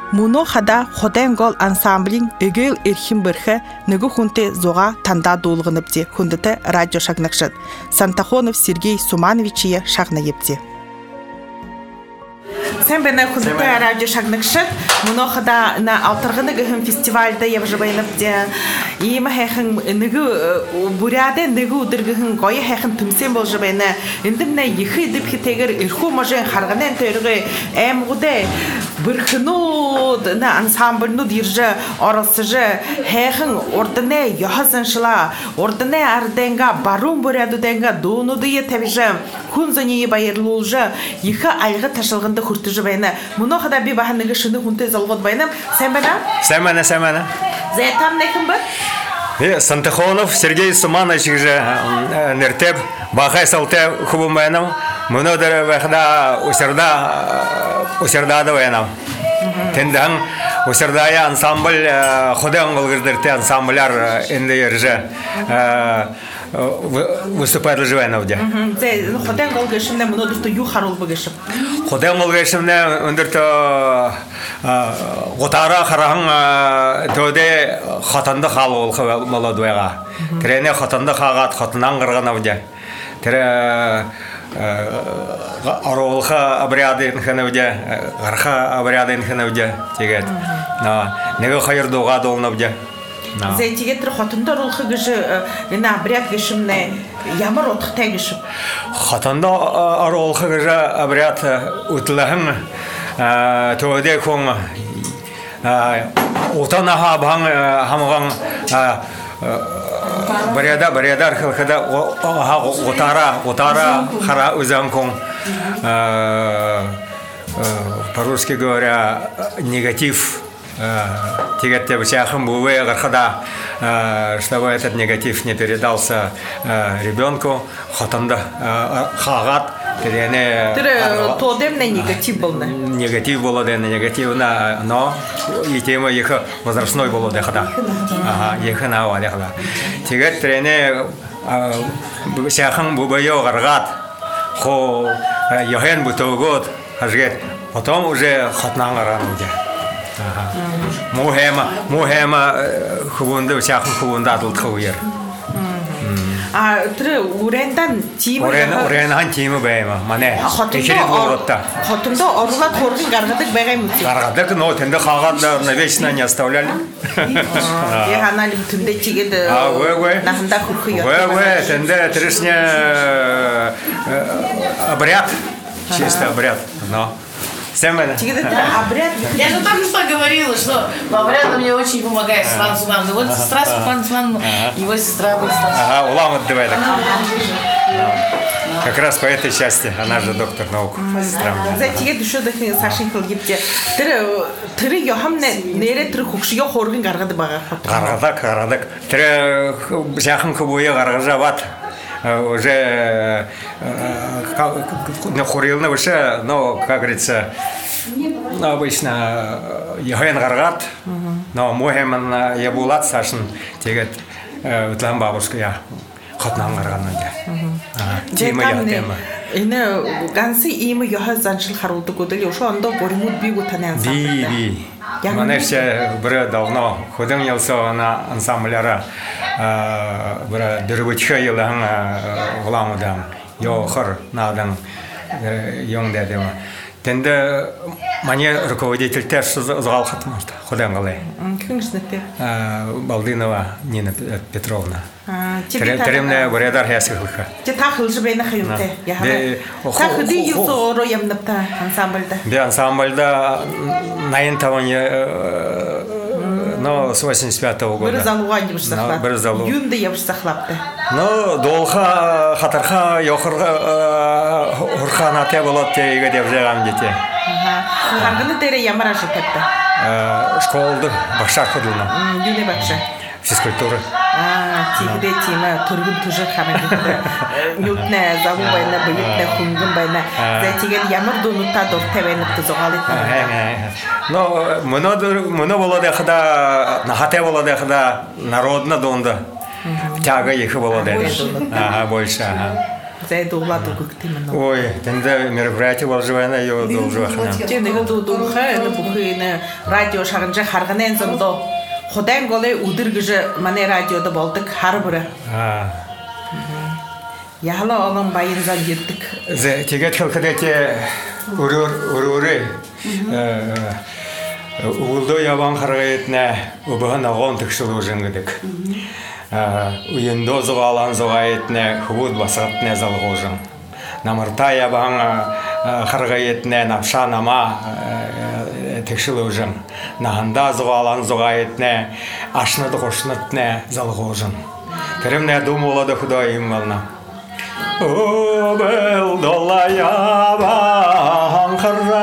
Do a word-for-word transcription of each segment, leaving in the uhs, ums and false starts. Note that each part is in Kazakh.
Муно хада ходен гол ансамблин эгел эрхим бирхе нэгу хунте зога танда дуулгыныбди хундыты радио шагнакшыт. Сантахонов Сергей Сумановичия шагнаепди. Sen bana kuzda radyo şagnakşıt, muno xada na altırgını gıhım festivalda yavjıbayınıpdi. İyima hekhin nıgı burada nıgı udırgıhın goya hekhin tümsen boljubayını. Indim na yıxı edip hiteger irxu majın xargınen törgü em gude bırxınud na ansamblnud yirjı orasıjı hekhin ordine yahazınşıla ordine ardenga barun burada denga doğunuduya tebijim kunzaniye bayırlulжы yıxı aygı taşılgında hurtuju bayna. Muno xada bir bahanıgı şunu hunte zalgod baynam. Sen bana? Sen bana, sen bana. Zeytam nekim бар? Сантахонов Сергей Суманович же нертеп бахай салте хубу байнам. Muno da vahda usarda usarda da baynam. Tendan usardaya ansambl xudan golgirdirte ansamblar indi yerje выступает лживайновде. Зей xudan golgishimda muno durtu yu xarul bugishim. Xudan golgishimda underto gotara xarahan töde xatanda xal ol молодойга. Трене xatanda xagat xatынан qırğanavde. Тре аролха обрядын ханавде, гарха обрядын ханавде тегет. На неге хайыр дуга долнавде. Зей тегет хатында рулхы гыжы на обряд гышымне ямар отх тегишим. Хатанда аролха гыжы обряд утлахын төде кон утана хабхан хамган Баряда, баряда, когда утара, утара, хара узанком, по-русски говоря, негатив, тяготя всяком буве, когда, чтобы этот негатив не передался ребенку, хатанда, хагат, перене. То демне негатив был на. Негатив было, да, негативно, но и тема их возрастной было, да, когда. Ага, их на воде, когда. Теперь трене всяком бубайо гаргат, хо йоген бутогот, ажгет, потом уже хатнан гарануде. Ага. Мухема, мухема хубунда всяком хубунда адылт хауер. А тре урендан тиме урен уренхан тиме байма мане экерет болотта хотунда орлат хоргын гаргадык байгай мут гаргадык но тенде хагандар навечно не оставляли я ханали тунде чигеде а вы вы нахында хухуя вы вы тенде трешне обряд чисто обряд но Семена. Обряд. Я же только что говорила, что обряд мне очень помогает с Французом. Вот сестра с Французом, его сестра быстро. Ага, улам отдавай так. Как раз по этой части, она же доктор наук. Знаете, я душу дахни Сашенькал гипте. Тыры тыры яхамне нере тыры хукши я хоргын гаргады бага. Гаргадак, гаргадак. Тыры жахын кубуя гаргажават. Уже нахурилно уже, но, как говорится, обычно яхен гаргат, но мухеман я булат сашин, тегет утлан бабушка я хатнан гарганнанга. Тема я тема. Ине гансы имя яха заншил харулды годали, ошо анда боримут бигу тане ансамбль. Би би. Манеше бре давно ходим ялса на ансамблера. Бра дөрбөчкә елан гламадан йохыр надан йоңдадым. Тенде мне руководитель теж зал хатмашта. Ходам галай. Кыңшнете. Балдинова Нина Петровна. Теремне бурядар хәсихлыка. Те тахылжы бейна хәюте. Тахыды юсоро ямнапта ансамбльда. Бе ансамбльда найын таван но с восемьдесят пятого года. Бір залуған ебіш сақлап. Бір залу. Юнды ебіш сақлапты. Ну, долха, хатарха, йохырға, хурхана те болот те еге деп жаған дете. Хангыны тере ямар ажы тепті? Школды, бақшар құдылына. Юне бақша? Физкультура. Тегіде тема, тұргын тұжы қамады. Нютне, залу байна, бүйітне, хунгын байна. Зәтеген ямар донутта дорте байныпты зоғал етті. Но мұны болады қыда, нахате болады қыда, народна донды. Тяга ехы болады. Ага, больше, ага. Зай дула дугтимно. Ой, тенде мероприятие волжевана ё должвахна. Те нега дудуха эне бухыны радио шагынжа харганен зомдо. Ходан голе удыргыжы мане радиода болдык харбыры. А. Яхла олон байын зан ертик. Зе тегет хылкыдете урур уруре. Улдо ябан харгаетне убаган агон тыкшылы ужынгыдык. Уйындо зугалан зугаетне хубуд басатне залгожын. Намырта ябан харгаетне напша нама тыкшылы ужын. Наханда зугалан зугаетне ашныды кошнытне залгожын. Керемне думулады Худаим вална. О бел долаябан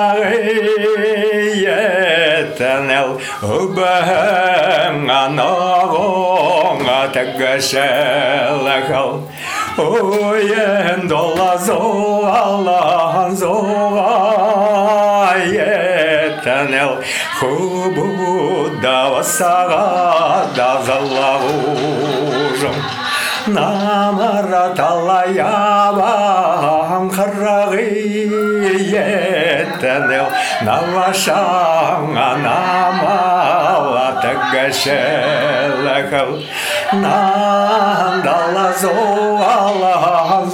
харгаетнел убаган анагон атагашелахал. Оен дола зоалан зоаетнел хубуда васага да заллагужым. Намараталаябан харгаетнел навашан намалатагашелахал. Нандала зоала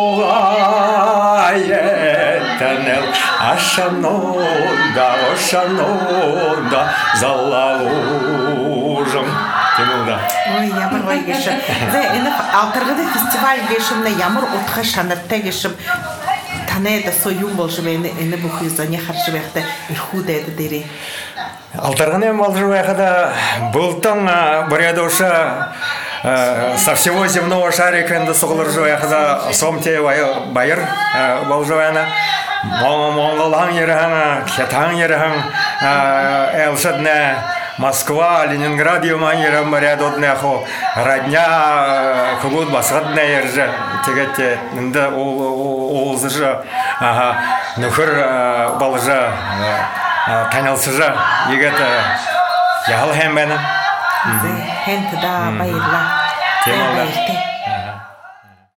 зоаетнел ашанонда ошанонда заллагужым. Темилда. Ой, ямар бай гешим. Зэ эне алтыргыды фестиваль гешимне ямар утха шанатта гешим. Танеда союм болжым эне эне бухыза не харжыбекте ирхудеды дери. Алтыргыны болжыбекда былтың бурядоша со всего земного шарика инде соглыржыбекда сомте байыр болжыбана. Монголан ерхан, Китан ерхан, Элшадне Москва, Ленинград, Юманьера, Марядодне, хо, родня, хубуд басадне ерже, тегете, инде олзыжа, ага, нухыр балжа, танялсыжа, егете, ял хем бені. Хент да байырла. Темалда.